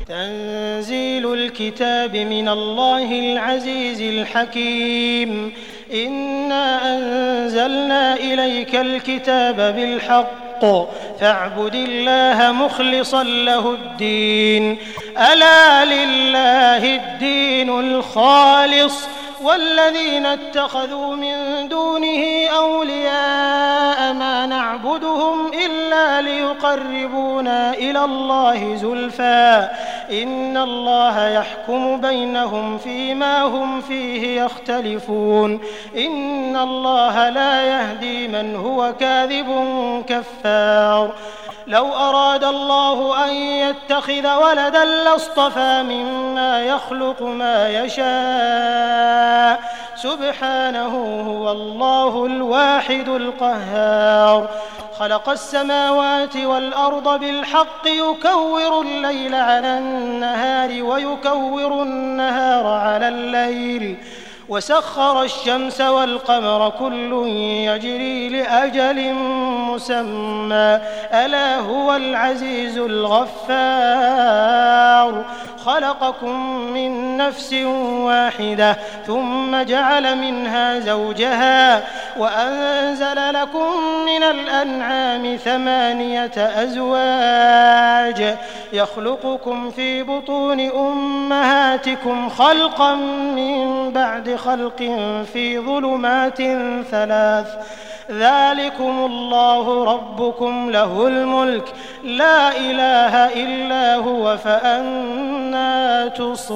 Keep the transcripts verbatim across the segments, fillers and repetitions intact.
تنزيل الكتاب من الله العزيز الحكيم. إنا أنزلنا إليك الكتاب بالحق فاعبد الله مخلصا له الدين. ألا لله الدين الخالص والذين اتخذوا من دونه أولياء ما نعبدهم إلا ليقربونا إلى الله زلفى إن الله يحكم بينهم فيما هم فيه يختلفون. إن الله لا يهدي من هو كاذب كفار. لو أراد الله أن يتخذ ولدا لاصطفى مما يخلق ما يشاء سبحانه هو الله الواحد القهار. خلق السماوات والأرض بالحق يكور الليل على النهار ويكور النهار على الليل وسخر الشمس والقمر كل يجري لأجل مسمى ألا هو العزيز الغفار. خلقكم من نفس واحدة ثم جعل منها زوجها وأنزل لكم من الأنعام ثمانية أزواج يخلقكم في بطون أمهاتكم خلقا من بعد خلق في ظلمات ثلاث ذلكم الله ربكم له الملك لا إله إلا هو فأنى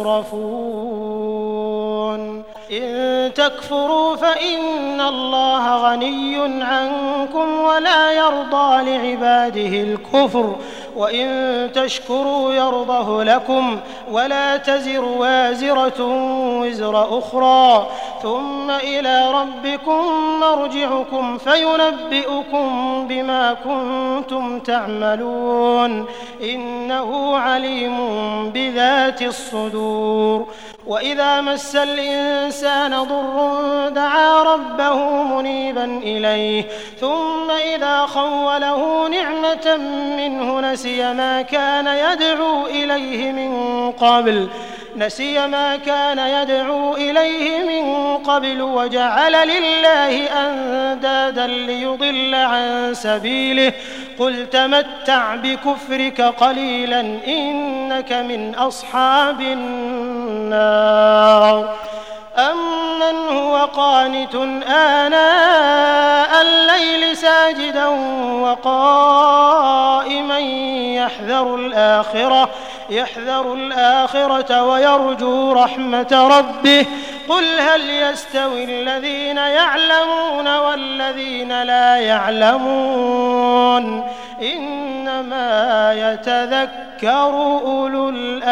تصرفون. إن تكفروا فإن الله غني عنكم ولا يرضى لعباده الكفر وإن تشكروا يرضه لكم ولا تزر وازرة وزر أخرى ثم إلى ربكم مرجعكم فينبئكم بما كنتم تعملون إنه عليم بذات الصدور. وإذا مس الإنسان ضر دعا ربه منيبا إليه ثم إذا خوله نعمة منه نسي ما كان يدعو إليه من قبل نسي ما كان يدعو إليه من قبل وجعل لله أندادا ليضل عن سبيله قل تمتع بكفرك قليلا إنك من أصحاب النار. أمن هو قانت آناء الليل ساجدا وقائما يحذر الآخرة يحذر الآخرة ويرجو رحمة ربه قل هل يستوي الذين يعلمون والذين لا يعلمون إنما يتذكر أولو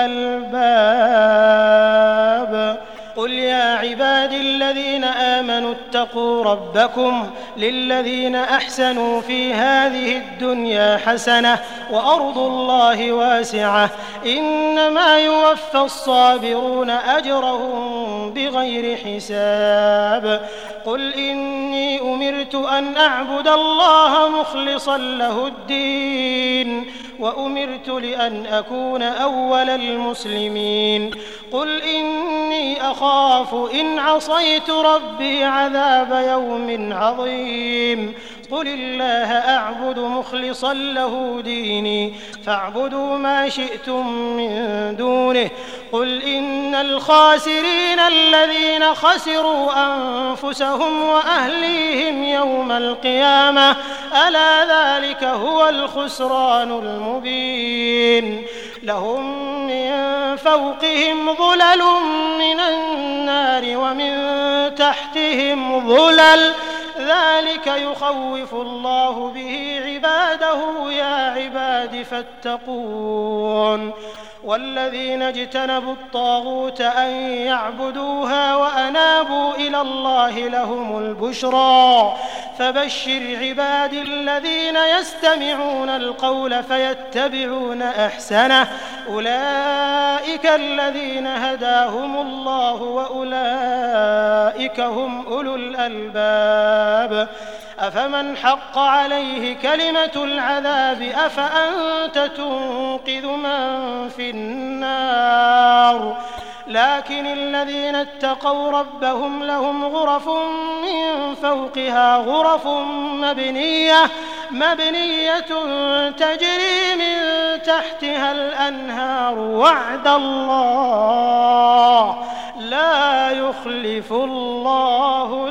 الألباب. قل يا عبادي الذين آمنوا اتقوا ربكم للذين أحسنوا في هذه الدنيا حسنة وأرض الله واسعة إنما يوفى الصابرون أجرهم بغير حساب. قل إني أمرت أن أعبد الله مخلصا له الدين وأمرت لأن أكون أول المسلمين. قل إني أخاف إن عصيت ربي عذاب يوم عظيم. قل الله أعبد مخلصا له ديني فاعبدوا ما شئتم من دونه. قل إن الخاسرين الذين خسروا أنفسهم وأهليهم يوم القيامة ألا ذلك هو الخسران المبين. لهم من فوقهم ظلل من النار ومن تحتهم ظلل ذلك يخوف الله به عباده يا عباد فاتقون. والذين اجتنبوا الطاغوت أن يعبدوها وأنابوا إلى الله لهم البشرى فبشر عبادي الذين يستمعون القول فيتبعون أحسنه أولئك الذين هداهم الله وأولئك هم أولو الألباب. أفمن حق عليه كلمة العذاب أفأنت تنقذ من في النار لكن الذين اتقوا ربهم لهم غرف من فوقها غرف مبنية مبنية تجري من تحتها الأنهار وعد الله لا يخلف الله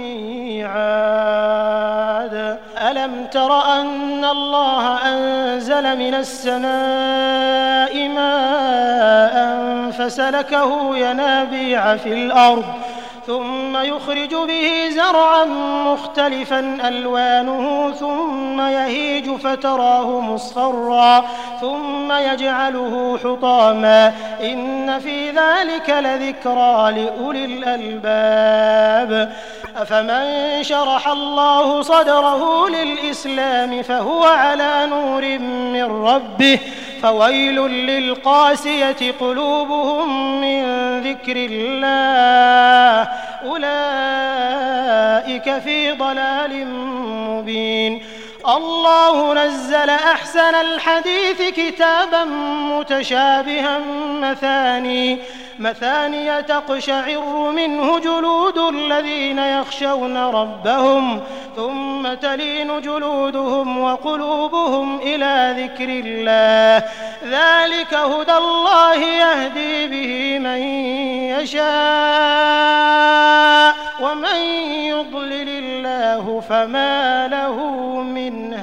الميعاد ألم تر أن الله أنزل من السماء ماء فسلكه ينابيع في الأرض ثم يخرج به زرعا مختلفا ألوانه ثم يهيج فتراه مصفرا ثم يجعله حطاما إن في ذلك لذكرى لأولي الألباب أفمن شرح الله صدره للإسلام فهو على نور من ربه فويل للقاسية قلوبهم من ذكر الله أولئك في ضلال مبين الله نزل أحسن الحديث كتابا متشابها مثاني مثانية تقشعر منه جلود الذين يخشون ربهم ثم تلين جلودهم وقلوبهم إلى ذكر الله ذلك هدى الله يهدي به من يشاء ومن يضلل الله فما له من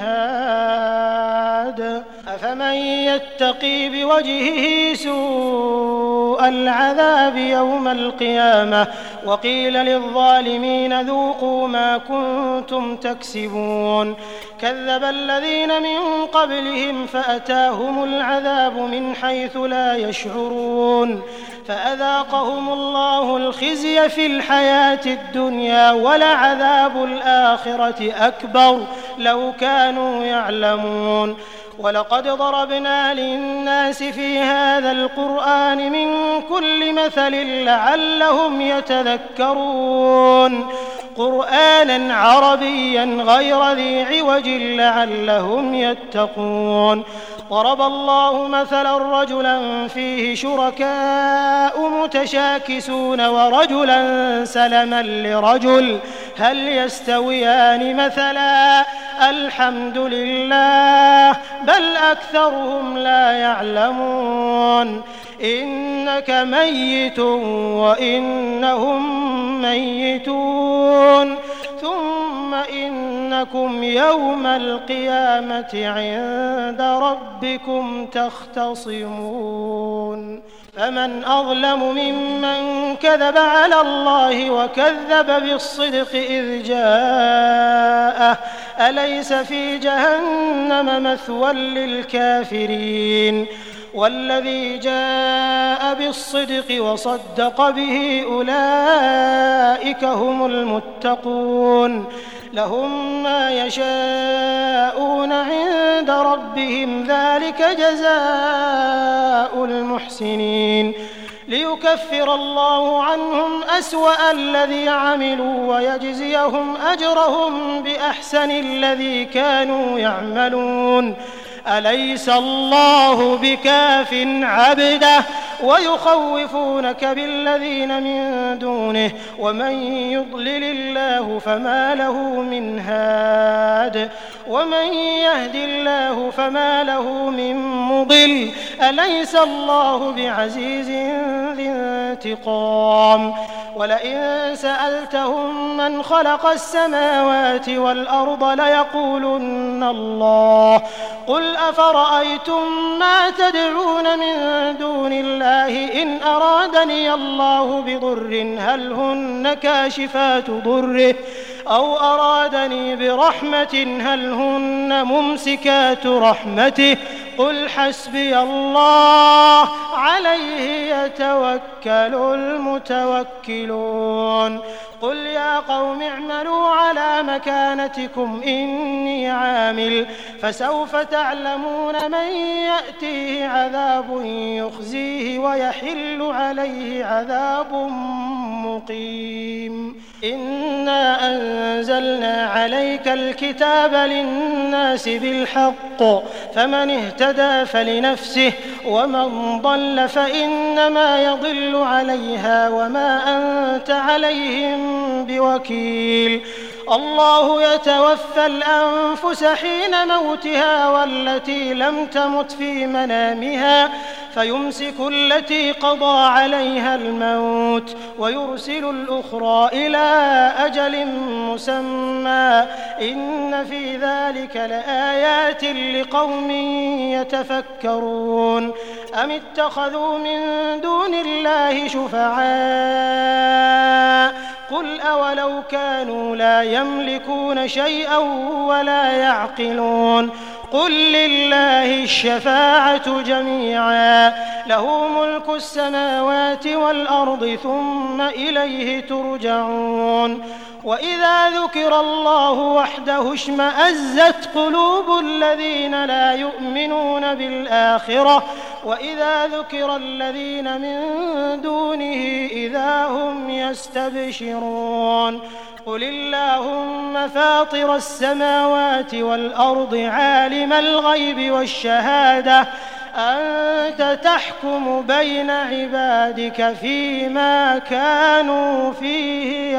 هاد أفمن يتقي بوجهه سوء العذاب يوم القيامة وقيل للظالمين ذوقوا ما كنتم تكسبون كذب الذين من قبلهم فأتاهم العذاب من حيث لا يشعرون فأذاقهم الله الخزي في الحياة الدنيا ولعذاب الآخرة أكبر لو كانوا يعلمون ولقد ضربنا للناس في هذا القرآن من كل مثل لعلهم يتذكرون قرآنا عربيا غير ذي عوج لعلهم يتقون ضرب الله مثلا رجلا فيه شركاء متشاكسون ورجلا سلما لرجل هل يستويان مثلا الحمد لله بل أكثرهم لا يعلمون إنك ميت وإنهم ميتون ثم إنكم يوم القيامة عند ربكم تختصمون فمن أظلم ممن كذب على الله وكذب بالصدق إذ جاءه أليس في جهنم مثوى للكافرين والذي جاء بالصدق وصدق به أولئك هم المتقون لهم ما يشاءون عند ربهم ذلك جزاء المحسنين ليكفر الله عنهم أسوأ الذي عملوا ويجزيهم أجرهم بأحسن الذي كانوا يعملون أليس الله بكاف عبده ويخوفونك بالذين من دونه ومن يضلل الله فما له من هاد ومن يهد الله فما له من مضل أليس الله بعزيز ذي انتقام ولئن سألتهم من خلق السماوات والأرض ليقولن الله قل أفرأيتم ما تدعون من دون الله إن أرادني الله بضر هل هن كاشفات ضره أو أرادني برحمة هل هن ممسكات رحمته قل حسبي الله عليه يتوكل المتوكلون قل يا قوم اعملوا على مكانتكم إني عامل فسوف تعلمون من يأتيه عذاب يخزيه ويحل عليه عذاب مقيم إنا أنزلنا عليك الكتاب للناس بالحق فمن اهتدى فلنفسه ومن ضل فإنما يضل عليها وما أنت عليهم بوكيل الله يتوفى الأنفس حين موتها والتي لم تمت في منامها فيمسك التي قضى عليها الموت ويرسل الأخرى إلى أجل مسمى إن في ذلك لآيات لقوم يتفكرون أم اتخذوا من دون الله شفعاء قل أولو كانوا لا يملكون شيئا ولا يعقلون قل لله الشفاعة جميعا له ملك السماوات والأرض ثم إليه ترجعون وإذا ذكر الله وحده اشمأزت قلوب الذين لا يؤمنون بالآخرة وإذا ذكر الذين من دونه إذا هم يستبشرون قل اللهم فاطر السماوات والأرض عالم الغيب والشهادة أنت تحكم بين عبادك فيما كانوا فيه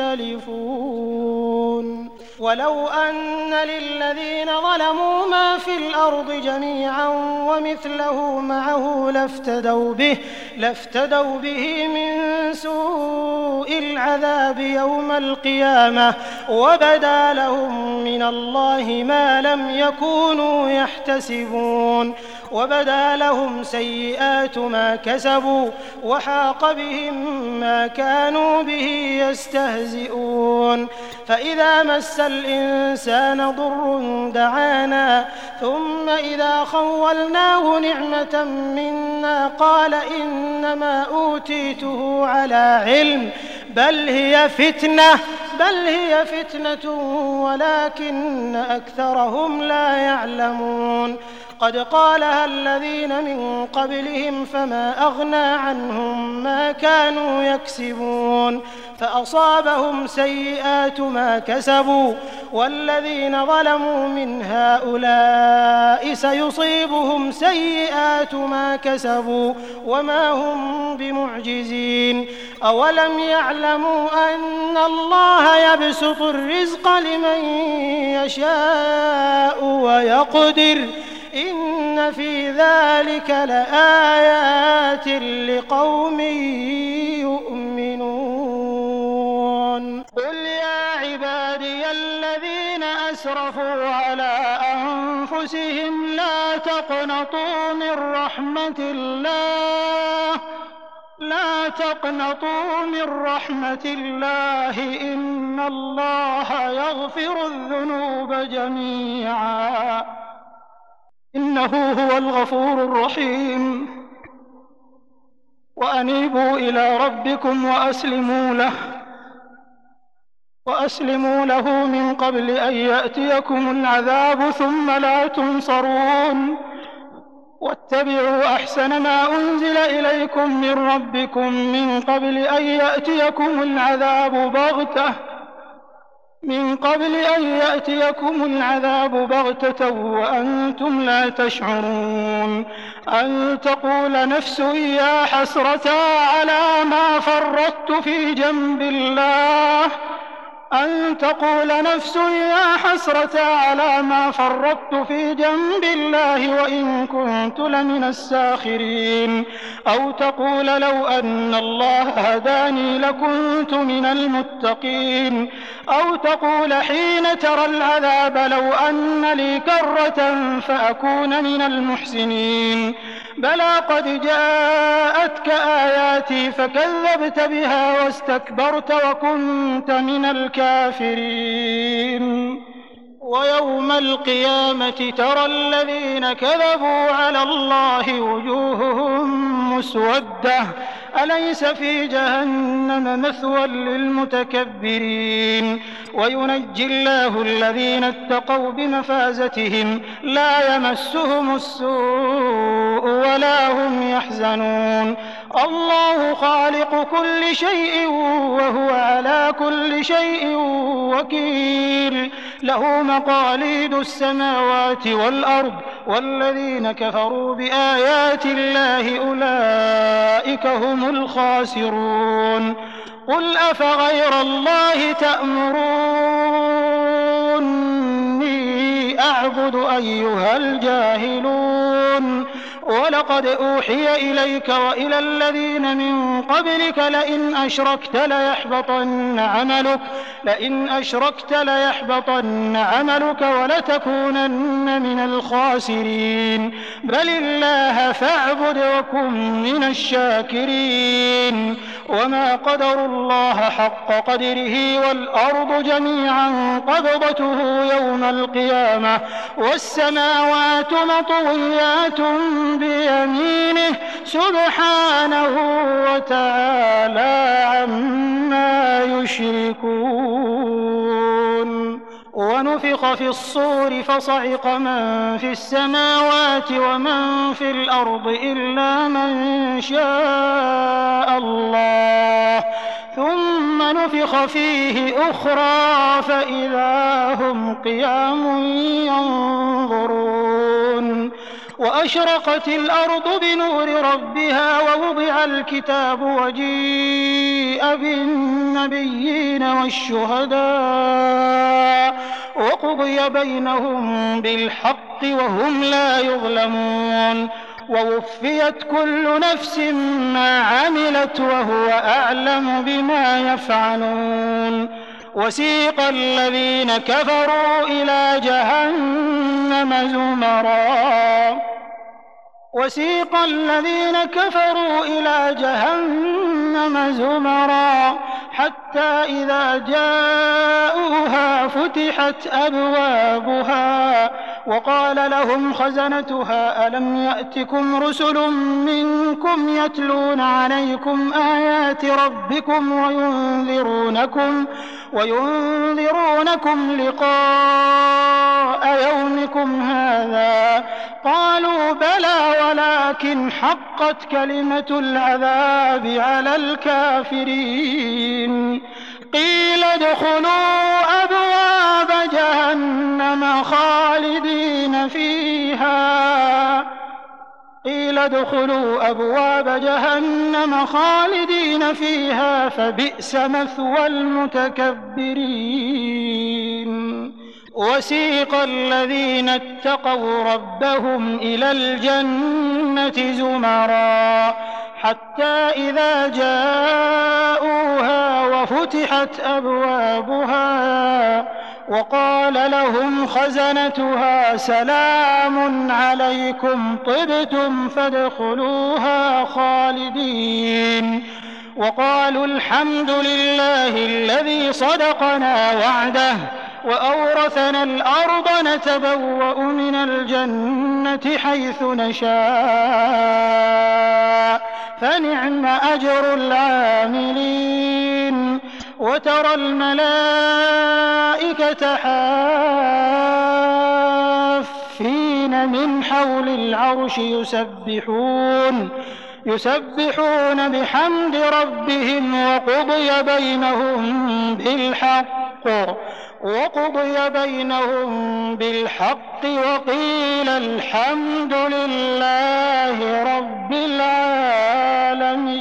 يختلفون ولو أن للذين ظلموا ما في الأرض جميعا ومثله معه لافتدوا به لافتدوا به من سوء العذاب يوم القيامة وبدا لهم من الله ما لم يكونوا يحتسبون وبدا لهم سيئات ما كسبوا وحاق بهم ما كانوا به يستهزئون فإذا مس الإنسان ضر دعانا ثم إذا خولناه نعمة منا قال إنما أوتيته على علم بل هي فتنة بل هي فتنة ولكن أكثرهم لا يعلمون قد قالها الذين من قبلهم فما أغنى عنهم ما كانوا يكسبون فأصابهم سيئات ما كسبوا والذين ظلموا من هؤلاء سيصيبهم سيئات ما كسبوا وما هم بمعجزين أولم يعلموا أن الله يبسط الرزق لمن يشاء ويقدر إن في ذلك لآيات لقوم يؤمنون قل يا عبادي الذين أسرفوا على أنفسهم لا تقنطوا من رحمة الله لا تقنطوا من رحمة الله إن الله يغفر الذنوب جميعا إنه هو الغفور الرحيم وأنيبوا إلى ربكم وأسلموا له وأسلموا له من قبل أن يأتيكم العذاب ثم لا تنصرون واتبعوا أحسن ما أنزل إليكم من ربكم من قبل أن يأتيكم العذاب بغتة من قبل أن يأتيكم العذاب بغتة وأنتم لا تشعرون أن تقول نفس يا حسرة على ما فرطت في جنب الله أن تقول نفس يا حسرة على ما فرطت في جنب الله وإن كنت لمن الساخرين أو تقول لو أن الله هداني لكنت من المتقين أو تقول حين ترى العذاب لو أن لي كرة فأكون من المحسنين بلى قد جاءتك آياتي فكذبت بها واستكبرت وكنت من الكافرين ويوم القيامة ترى الذين كذبوا على الله وجوههم مسودة أليس في جهنم مثوى للمتكبرين وينجي الله الذين اتقوا بمفازتهم لا يمسهم السوء ولا هم يحزنون. الله خالق كل شيء وهو على كل شيء وكيل. له مقاليد السماوات والأرض والذين كفروا بآيات الله أولئك هم الخاسرون. قل أفغير الله تأمروني أعبد أيها الجاهلون؟ ولقد أوحي إليك وإلى الذين من قبلك لئن أشركت ليحبطن عملك لئن أشركت ليحبطن عملك ولتكونن من الخاسرين. بل الله فاعبد وكن من الشاكرين. وما قدروا الله حق قدره والأرض جميعا قبضته يوم القيامة والسماوات مطويات بيمينه سبحانه وتعالى عما يشركون. ونفخ في الصور فصعق من في السماوات ومن في الأرض إلا من شاء الله ثم نفخ فيه أخرى فإذا هم قيام ينظرون. وأشرقت الأرض بنور ربها ووضع الكتاب وجيء بالنبيين والشهداء وقضي بينهم بالحق وهم لا يظلمون. ووفيت كل نفس ما عملت وهو أعلم بما يفعلون. وسيق الذين كفروا إلى جهنم زمرا وسيق الذين كفروا إلى جهنم زمرا حتى إذا جاءوها فتحت أبوابها وقال لهم خزنتها ألم يأتكم رسل منكم يتلون عليكم آيات ربكم وينذرونكم وينذرونكم لقاء يومكم هذا؟ قالوا بلى ولكن حقت كلمة العذاب على الكافرين. قيل ادخلوا أبواب جهنم خالدين فيها قيل ادخلوا أبواب جهنم خالدين فيها فبئس مثوى المتكبرين. وسيق الذين اتقوا ربهم إلى الجنة زمرا حتى إذا جاءوها وفتحت أبوابها وقال لهم خزنتها سلام عليكم طبتم فادخلوها خالدين. وقالوا الحمد لله الذي صدقنا وعده وأورثنا الأرض نتبوأ من الجنة حيث نشاء فنعم أجر العاملين. وترى الملائكة حافين من حول العرش يسبحون يسبحون بحمد ربهم وقضي بينهم بالحق وقضي بينهم بالحق وقيل الحمد لله رب العالمين.